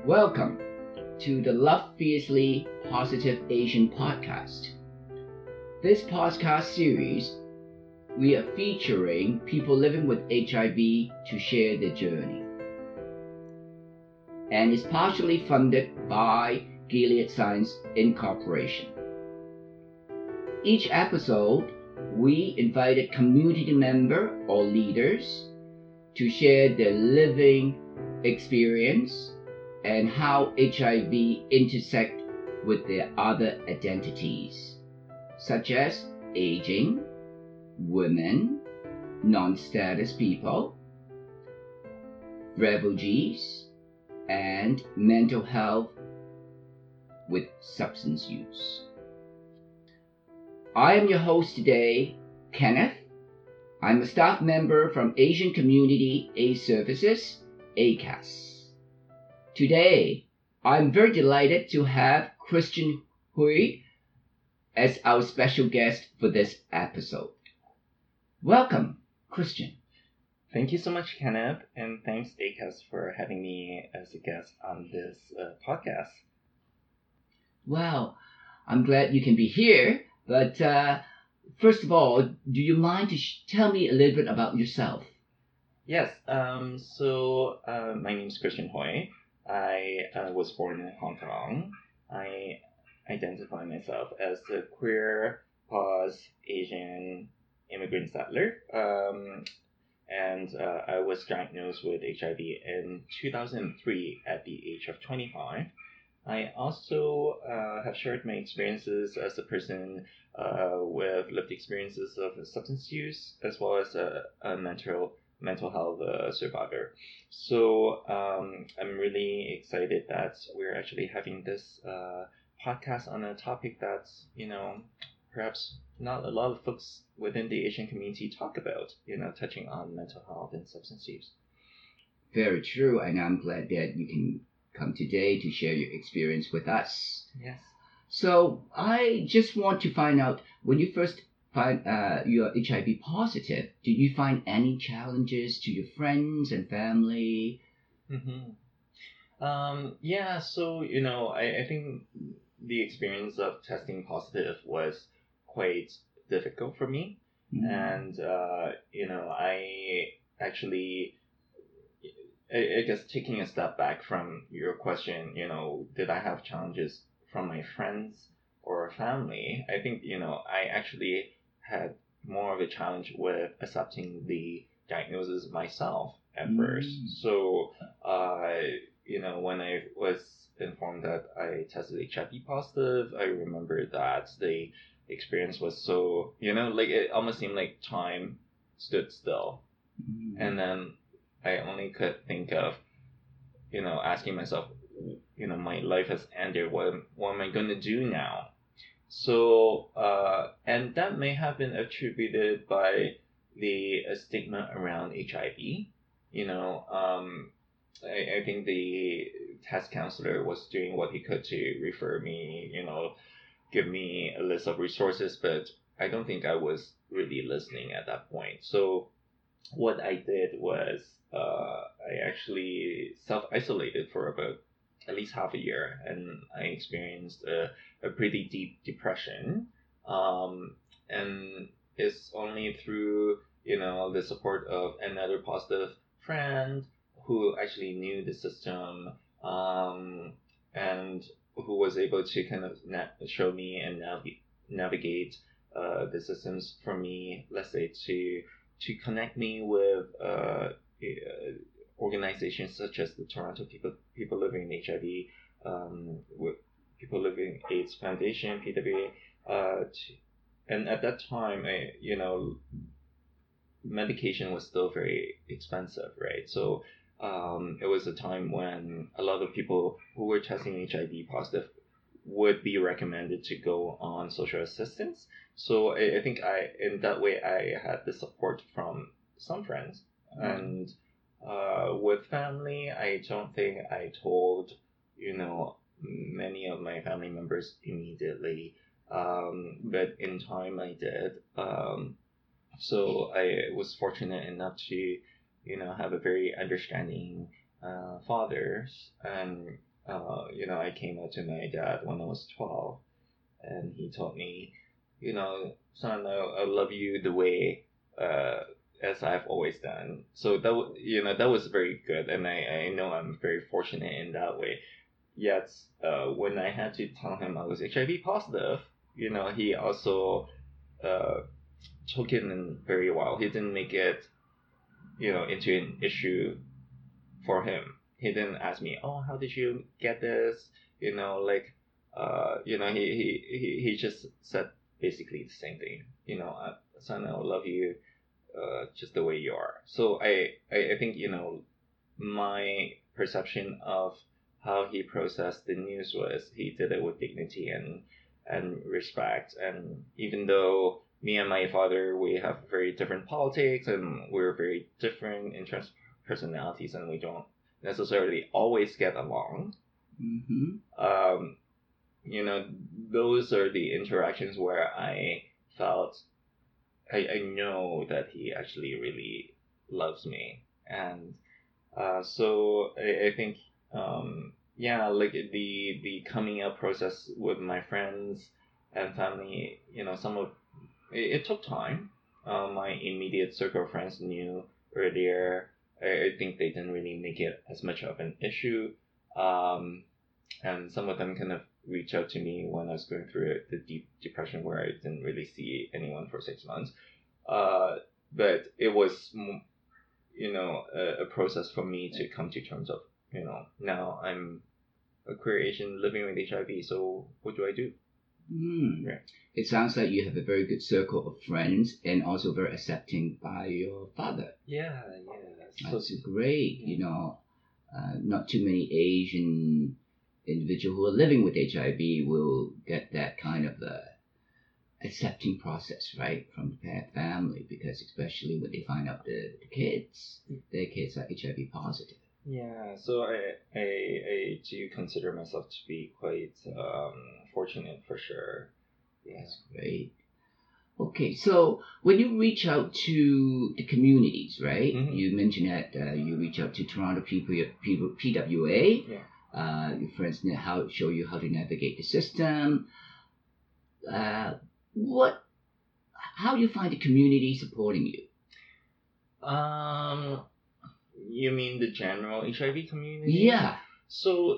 Welcome to the Love Fiercely Positive Asian podcast. This podcast series, we are featuring people living with HIV to share their journey. And is partially funded by Gilead Science Incorporation. Each episode, we invited community members or leaders to share their living experience and how HIV intersect with their other identities, such as aging, women, non-status people, refugees, and mental health with substance use. I am your host today, Kenneth. I'm a staff member from Asian Community AIDS Services, ACAS. Today, I'm very delighted to have Christian Hui as our special guest for this episode. Welcome, Christian. Thank you so much, Kenneth, and thanks, ACAS, for having me as a guest on this podcast. Well, I'm glad you can be here, but first of all, do you mind to tell me a little bit about yourself? Yes, so my name is Christian Hui. I was born in Hong Kong. I identify myself as a queer, Asian immigrant settler. And I was diagnosed with HIV in 2003 at the age of 25. I also have shared my experiences as a person with lived experiences of substance use, as well as a mental health survivor. So I'm really excited that we're actually having this podcast on a topic that's, perhaps not a lot of folks within the Asian community talk about, touching on mental health and substance use. Very true, and I'm glad that you can come today to share your experience with us. Yes. So I just want to find out, when you first find you're HIV positive, did you find any challenges to your friends and family? Yeah, so, I think the experience of testing positive was quite difficult for me. And, I actually, I guess taking a step back from your question, did I have challenges from my friends or family? I think, I actually had more of a challenge with accepting the diagnosis myself at first. So, when I was informed that I tested HIV positive, I remember that the experience was so, it almost seemed like time stood still. And then I only could think of, asking myself, my life has ended. What am I going to do now? So, and that may have been attributed by the stigma around HIV. I think the test counselor was doing what he could to refer me, give me a list of resources, but I don't think I was really listening at that point. So what I did was I actually self-isolated for about at least half a year, and I experienced a pretty deep depression. And it's only through, the support of another positive friend who actually knew the system, and who was able to kind of show me and navigate the systems for me, let's say, to connect me with organizations such as the Toronto People Living in HIV, with People Living AIDS Foundation, PWA, and at that time, medication was still very expensive, right? So it was a time when a lot of people who were testing HIV positive would be recommended to go on social assistance. So I think in that way, I had the support from some friends. And with family, I don't think I told, many of my family members immediately. But in time I did. So I was fortunate enough to, have a very understanding fathers, and I came out to my dad when I was 12, and he told me, son, I love you the way as I've always done. So that was very good, and I know I'm very fortunate in that way. Yet, when I had to tell him I was HIV positive, he also uh, took it in very well. He didn't make it, into an issue for him. He didn't ask me, oh, how did you get this? Like, he just said basically the same thing. Son, I love you, just the way you are. So I think, my perception of how he processed the news was he did it with dignity and respect. And even though me and my father, we have very different politics and we're very different in terms of personalities, and we don't necessarily always get along. Mm-hmm. Those are the interactions where I felt I know that he actually really loves me. And so I think, yeah, like the coming out process with my friends and family, some of it took time. My immediate circle of friends knew earlier. I think they didn't really make it as much of an issue. And some of them kind of reached out to me when I was going through the deep depression where I didn't really see anyone for 6 months. But it was, a process for me to come to terms of, now I'm a queer Asian living with HIV, so what do I do? Right. It sounds like you have a very good circle of friends and also very accepting by your father. Yeah. That's great. Not too many Asian individuals who are living with HIV will get that kind of accepting process, right, from the family, because especially when they find out their kids are HIV positive. Yeah, so I do consider myself to be quite fortunate for sure. Yeah. That's great. Okay, so when you reach out to the communities, right? Mm-hmm. You mentioned that you reach out to Toronto PWA. Yeah. Your friends show you how to navigate the system. How do you find the community supporting you? You mean the general HIV community? Yeah. So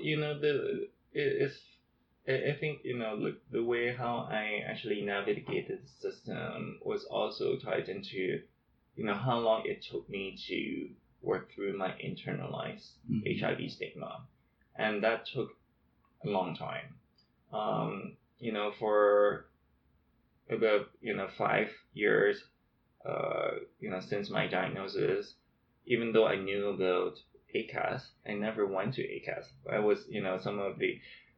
I think look, the way how I actually navigated the system was also tied into how long it took me to work through my internalized HIV stigma, and that took a long time. For about 5 years, since my diagnosis, even though I knew about ACAS, I never went to ACAS. I was, some of the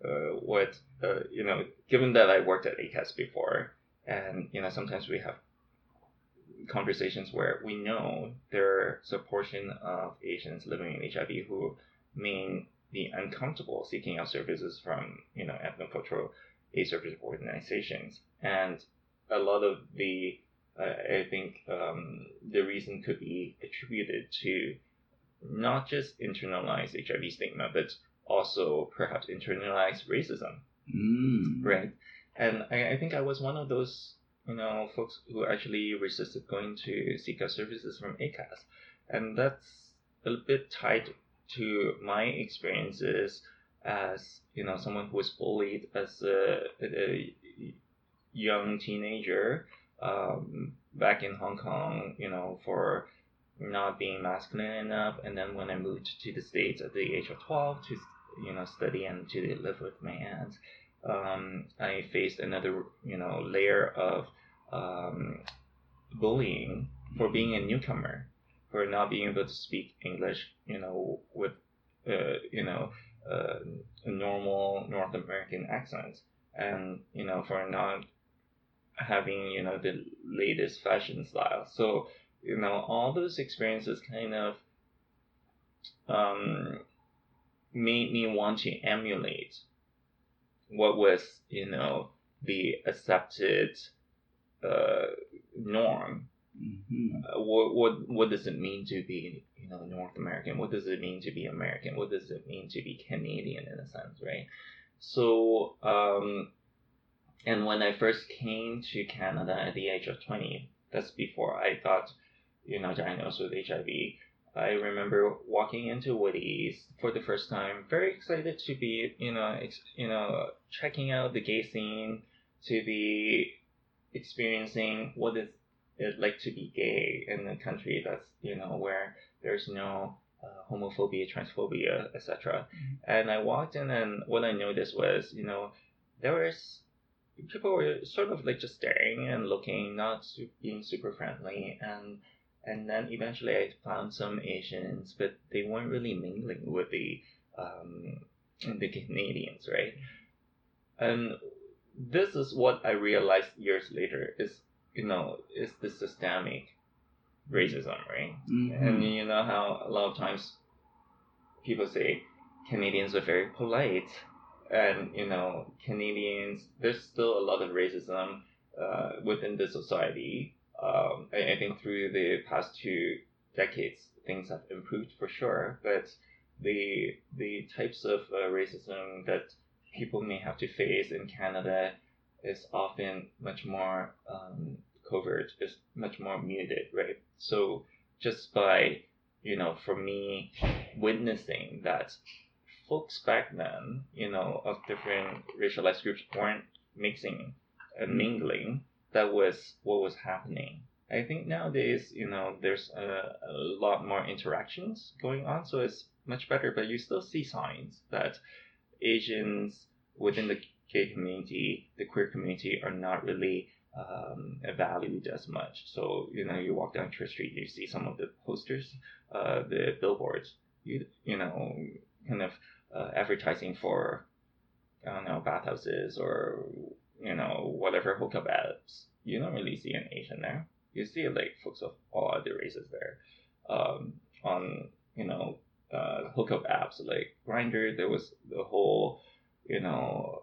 given that I worked at ACAS before, and sometimes we have conversations where we know there's a portion of Asians living in HIV who may be uncomfortable seeking out services from ethnocultural aid service organizations, and a lot of the I think the reason could be attributed to not just internalized HIV stigma, but also perhaps internalized racism, right? And I think I was one of those folks who actually resisted going to seek out services from ACAS, and that's a bit tied to my experiences as someone who was bullied as a young teenager back in Hong Kong, for not being masculine enough. And then when I moved to the States at the age of 12 to study and to live with my aunt, I faced another layer of bullying for being a newcomer, for not being able to speak English, with a normal North American accent, and for not having the latest fashion style. So all those experiences kind of made me want to emulate what was the accepted norm What does it mean to be, you know, North American? What does it mean to be American? What does it mean to be Canadian in a sense, right? So and when I first came to Canada at the age of 20, that's before I got, you know, diagnosed with HIV. I remember walking into Woody's for the first time, very excited to be, you know, checking out the gay scene, to be experiencing what is it like to be gay in a country that's, you know, where there's no homophobia, transphobia, etc. And I walked in, and what I noticed was, you know, there was people were sort of like just staring and looking, not being super friendly, and then eventually I found some Asians, but they weren't really mingling with um, the Canadians, right? And this is what I realized years later is, you know, is the systemic racism, right? And you know how a lot of times people say Canadians are very polite, and you know, Canadians, there's still a lot of racism within the society. I think through the past 2 decades, things have improved for sure, but the types of racism that people may have to face in Canada is often much more covert, is much more muted, right? So just by, you know, for me, witnessing that folks back then, you know, of different racialized groups weren't mixing and mingling, that was what was happening. I think nowadays, you know, there's a lot more interactions going on, so it's much better, but you still see signs that Asians within the gay community, the queer community, are not really valued as much. So, you know, you walk down Church Street, you see some of the posters, the billboards, you know, kind of advertising for, I don't know, bathhouses or, you know, whatever hookup ads. You don't really see an Asian there. You see like folks of all other races there. On, you know, hookup apps like Grindr, there was the whole, you know,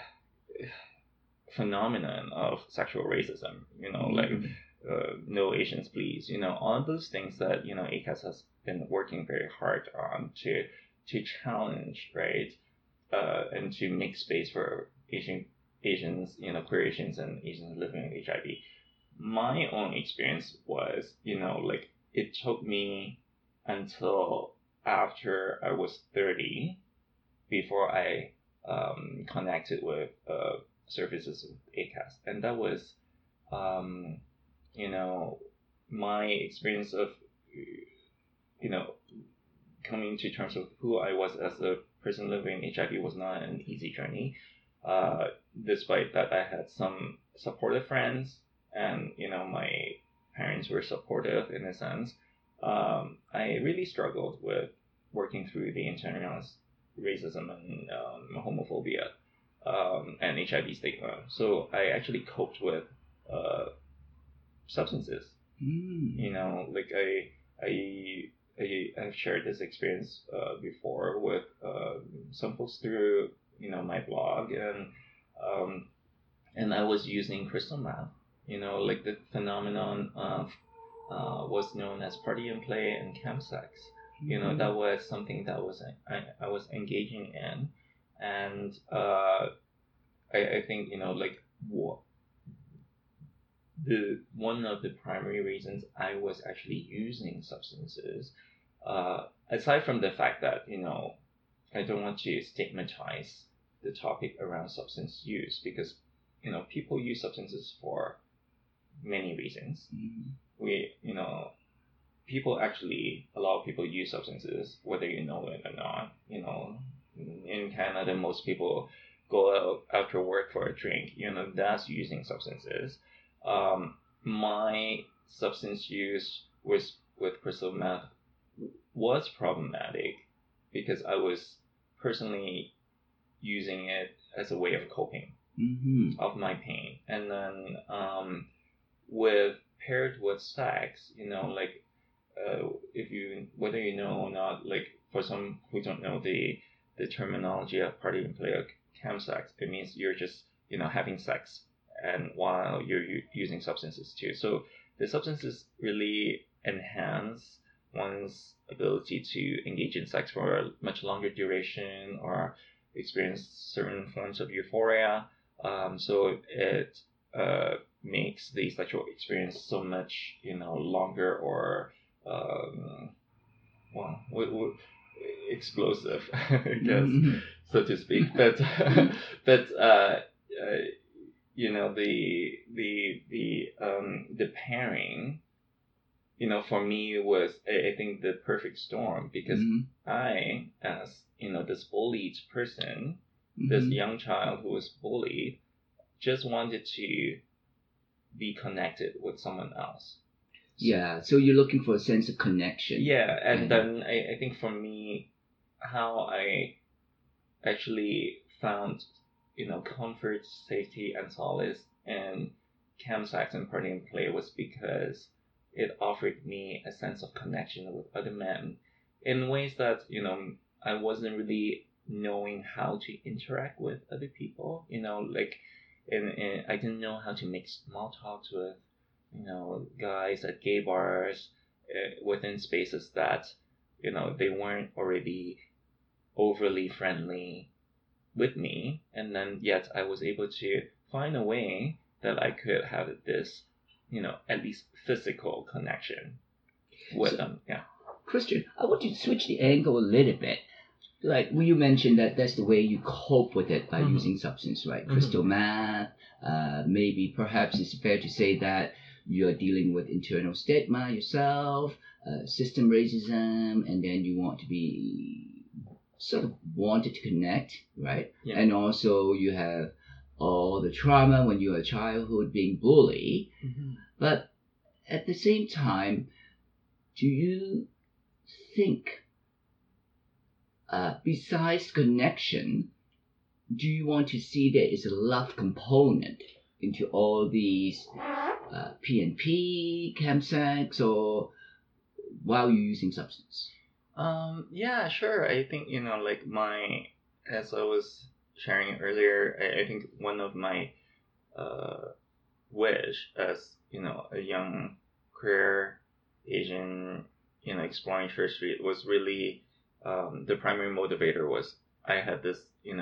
phenomenon of sexual racism. You know, like no Asians please. You know, all those things that, you know, ACAS has been working very hard on to challenge, right, and to make space for Asians, you know, queer Asians and Asians living with HIV. My own experience was, you know, like it took me until after I was 30 before I connected with services with ACAS, and that was, you know, my experience of, you know, coming to terms with who I was as a person living HIV was not an easy journey. Despite that, I had some supportive friends, and you know, my parents were supportive in a sense. I really struggled with working through the internalized racism and homophobia and HIV stigma. So I actually coped with substances. You know, like I've shared this experience before with some folks through, you know, my blog, and I was using crystal meth. You know, like the phenomenon of was known as party and play and chemsex. You know, that was something that I was engaging in, and I think, you know, like one of the primary reasons I was actually using substances, aside from the fact that, you know, I don't want to stigmatize the topic around substance use, because, you know, people use substances for many reasons. You know, a lot of people use substances whether you know it or not. You know, in Canada, most people go out after work for a drink. You know, that's using substances. My substance use with crystal meth was problematic because I was personally using it as a way of coping of my pain, and then with paired with sex, you know, like if you, whether you know or not, like for some who don't know the terminology of party and play or chemsex, it means you're just, you know, having sex and while you're using substances too. So the substances really enhance one's ability to engage in sex for a much longer duration or experience certain forms of euphoria. So it makes the sexual experience so much, longer or well, explosive, I guess, so to speak. But but the pairing, for me was I think the perfect storm because I, as this bullied person, this young child who was bullied, just wanted to be connected with someone else. Yeah, so you're looking for a sense of connection. Yeah, and then I think for me, how I actually found, comfort, safety, and solace in campsites and party and play was because it offered me a sense of connection with other men in ways that, I wasn't really knowing how to interact with other people, like, and I didn't know how to make small talks with, guys at gay bars, within spaces that, they weren't already overly friendly with me, and then yet I was able to find a way that I could have this, at least physical connection with them. Yeah. Christian, I want you to switch the angle a little bit. Like you mentioned that's the way you cope with it by using substance, right? Crystal meth. Maybe perhaps it's fair to say that you're dealing with internal stigma yourself, system racism, and then you want to be sort of wanted to connect, right? Yeah. And also you have all the trauma when you were a childhood being bullied. But at the same time, do you think, besides connection, do you want to see there is a love component into all these PNP, campsites, or while you're using substance? Yeah, sure. I think, like as I was sharing earlier, I think one of my wish as, a young queer Asian, exploring Church Street was really, the primary motivator was I had this,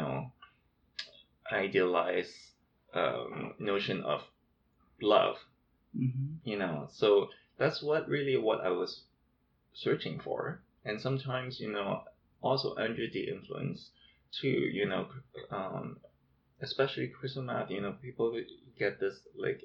idealized notion of love, so that's what I was searching for. And sometimes, also under the influence too, especially crystal meth, people get this like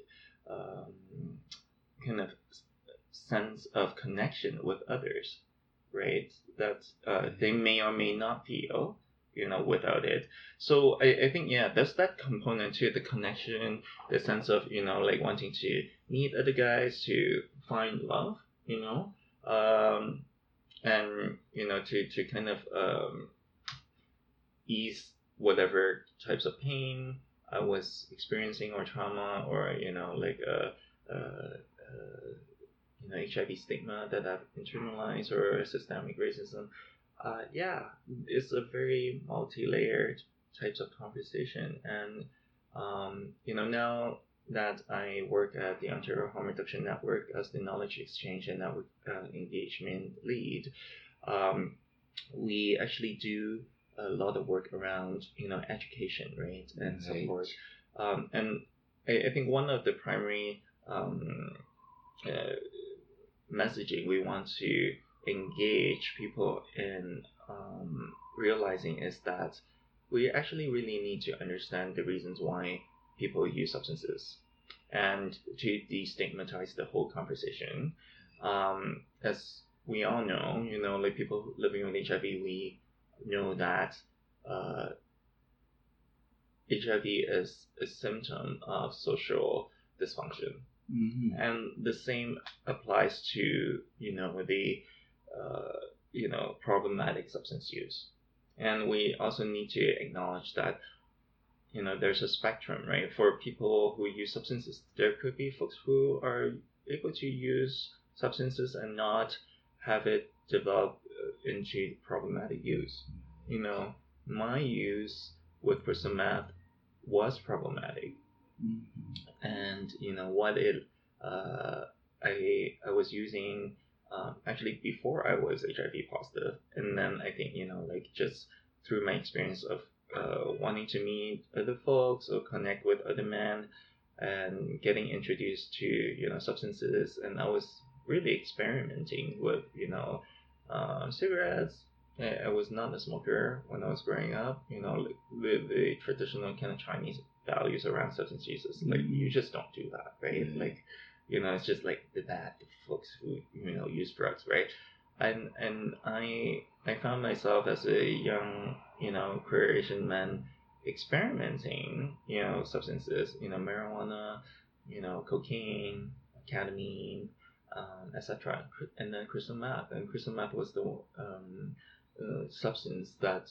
kind of sense of connection with others, right? That they may or may not feel, without it. So I think, yeah, there's that component to the connection, the sense of, like wanting to meet other guys to find love, and, to kind of ease whatever types of pain I was experiencing or trauma or, like HIV stigma that I've internalized or systemic racism. Yeah, it's a very multi-layered types of conversation. And, now that I work at the Ontario Harm Reduction Network as the knowledge exchange and network engagement lead, we actually do a lot of work around, education, right, and support. And I think one of the primary messaging we want to engage people in realizing is that we actually really need to understand the reasons why people use substances and to destigmatize the whole conversation. As we all know, like people living with HIV, we know that HIV is a symptom of social dysfunction. And the same applies to, the, problematic substance use. And we also need to acknowledge that, there's a spectrum, right? For people who use substances, there could be folks who are able to use substances and not have it develop into problematic use. My use with crystal meth was problematic. And, what it I was using actually before I was HIV positive, and then I think like just through my experience of wanting to meet other folks or connect with other men, and getting introduced to substances, and I was really experimenting with cigarettes. I was not a smoker when I was growing up. Like the traditional kind of Chinese values around substance use is like you just don't do that, right? Like it's just like the bad folks who use drugs, right? And I found myself as a young queer Asian man experimenting substances, marijuana, cocaine, ketamine, etc. And then crystal meth, and crystal meth was the substance that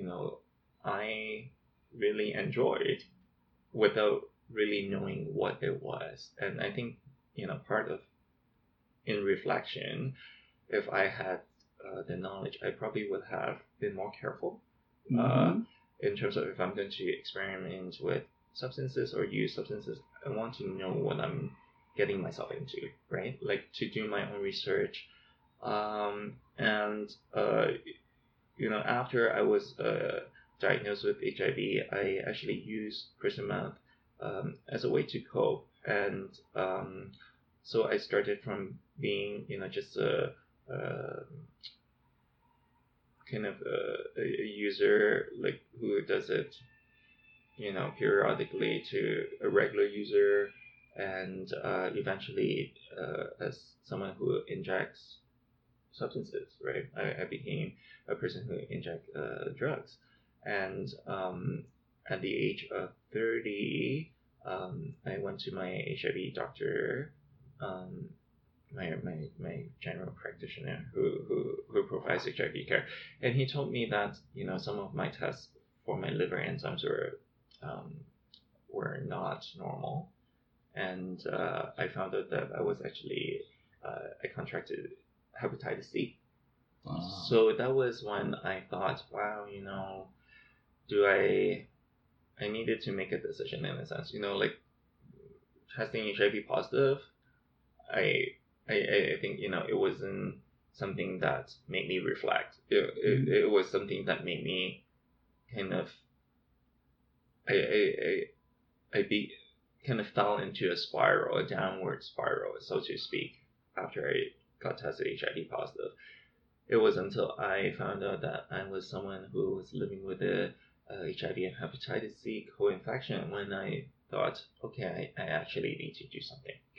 I really enjoyed without really knowing what it was. And I think part of in reflection, if I had the knowledge, I probably would have been more careful in terms of if I'm going to experiment with substances or use substances. I want to know what I'm getting myself into, right? Like to do my own research. And after I was diagnosed with HIV, I actually used crystal meth as a way to cope. And so I started from being just a kind of a user like who does it periodically to a regular user, and eventually as someone who injects substances, right? I became a person who inject drugs, and at the age of 30, I went to my HIV doctor, my general practitioner who provides HIV care, and he told me that some of my tests for my liver enzymes were not normal, and I found out that I was actually I contracted hepatitis C. Wow. So that was when I thought, wow, do I needed to make a decision in a sense, like testing HIV positive. I think it wasn't something that made me reflect. It was something that made me kind of I be kind of fell into a spiral, a downward spiral, so to speak, after I got tested HIV positive. It was until I found out that I was someone who was living with a HIV and hepatitis C co-infection when I thought, okay, I actually need to do something.